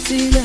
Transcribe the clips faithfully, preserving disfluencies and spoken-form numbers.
Desile,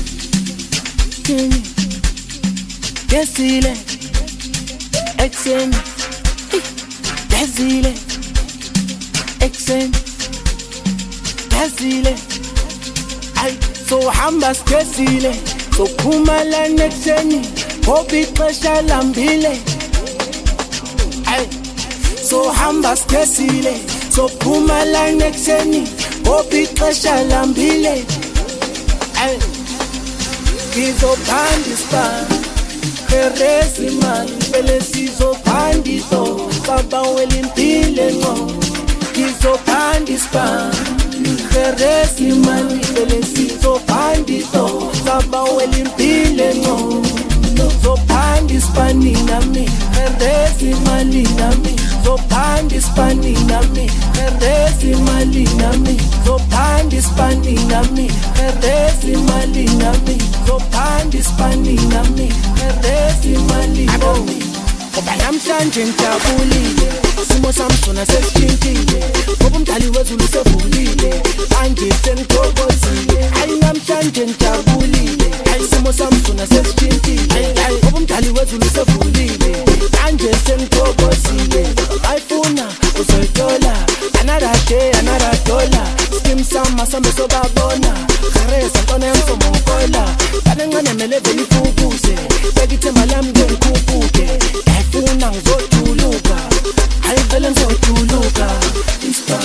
Kini, Desile, Exen, Desile, Exen, Desile. Ay, so hambas Desile, so kumala nexeni, hobi pressure lambile. Ay, so hambas Desile, so kumala nexeni, hobi pressure lambile. Ay, ngizophandisa keresi mali vele sizophandisa baba welimpile ngo ngizophandisa keresi mali vele sizophandisa baba welimpile ngo ngizophandisa nina mi keresi mali nami ngizophandisa nina mi keresi mali nami ngizophandisa nina mi keresi mali nami ngizophandisa nina mi keresi mali nami ngoba namhlanje ngijabulile simo sami sona sesishintshile ngoba umdali wezulu sevulile manje sengithokozile hayi namhlanje ngijabulile hayi simo sami sona sesishintshile ngoba umdali wezulu sevulile manje sengithokozile ayifuna uzoyithola another day another dollar skim sama sambe sobabona kharesa ntona yamsomonkola banencane mele vele ifukuze bekithemba lami ngikhuphuke ayifuna ngizojuluka hayi vele ngizojuluka ispa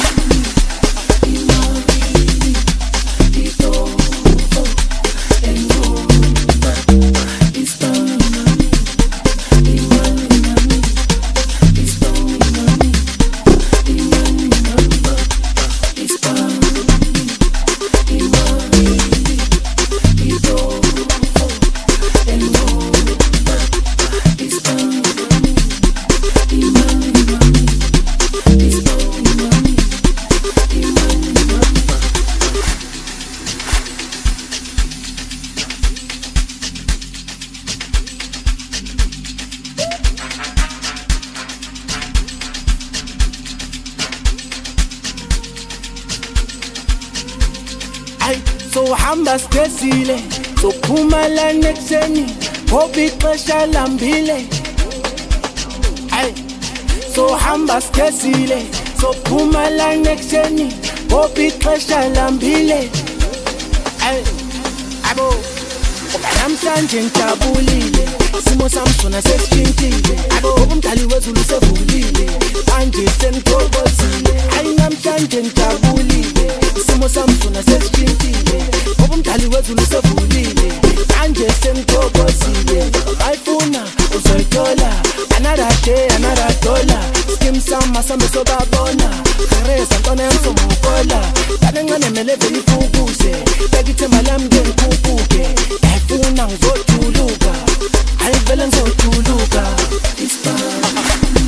so hamba Desile so kumala nexeni hobi pressure lambile ay so hamba Desile so kumala nexeni hobi pressure lambile ay abo namhlanje ngijabulile simo sami sona sesishintshile abo umdali wezulu sevulile manje sengithokozile hayi namhlanje ngijabulile simo sami sona sesishintshile ngoba umdali wezulu sevulile manje sengithokozile ayifuna uzoyithola another day another dollar skim sama sambe sobabona kharesa ntona yamsomonkola banencane mele vele ifukuze bekithemba lami ngikhuphuke ayifuna ngizojuluka hayi vele ngizojuluka ispa